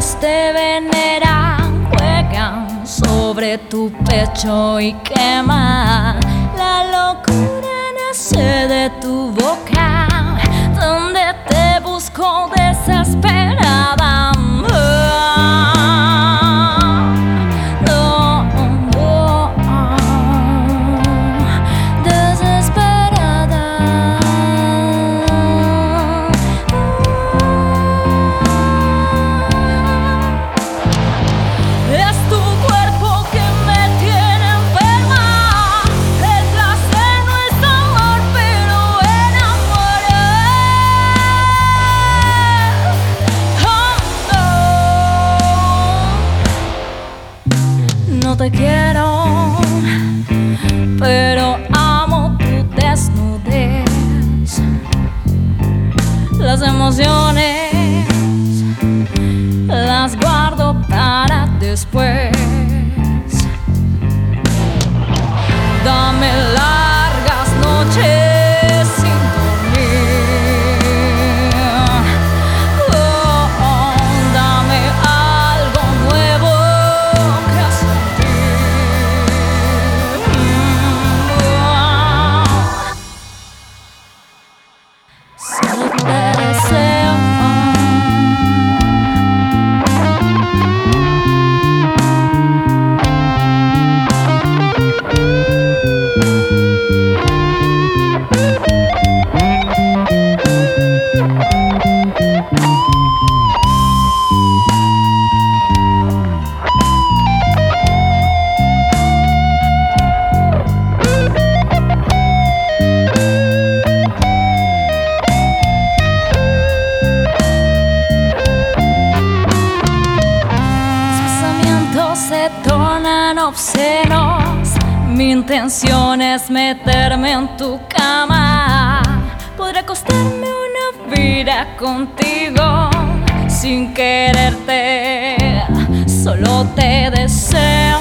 estrellas te veneran, juegan sobre tu pecho y queman. La locura nace de tu boca, donde te busco desesperada. No te quiero, pero amo tu desnudez. Las emociones las guardo para después. Dame largas noches sin dormir. Dame algo nuevo que solo te deseo. Se tornan obscenos. Mi intención es meterme en tu cama. Podré acostarme una vida contigo sin quererte, solo te deseo.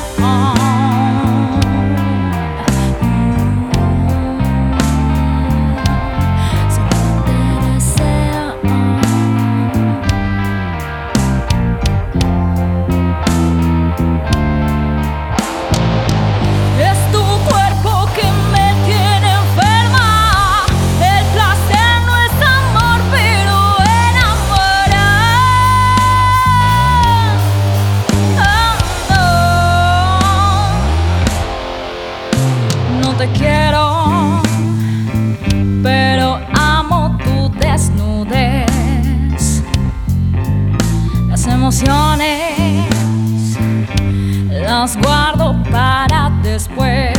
No te quiero, pero amo tu desnudez. Las emociones las guardo para después.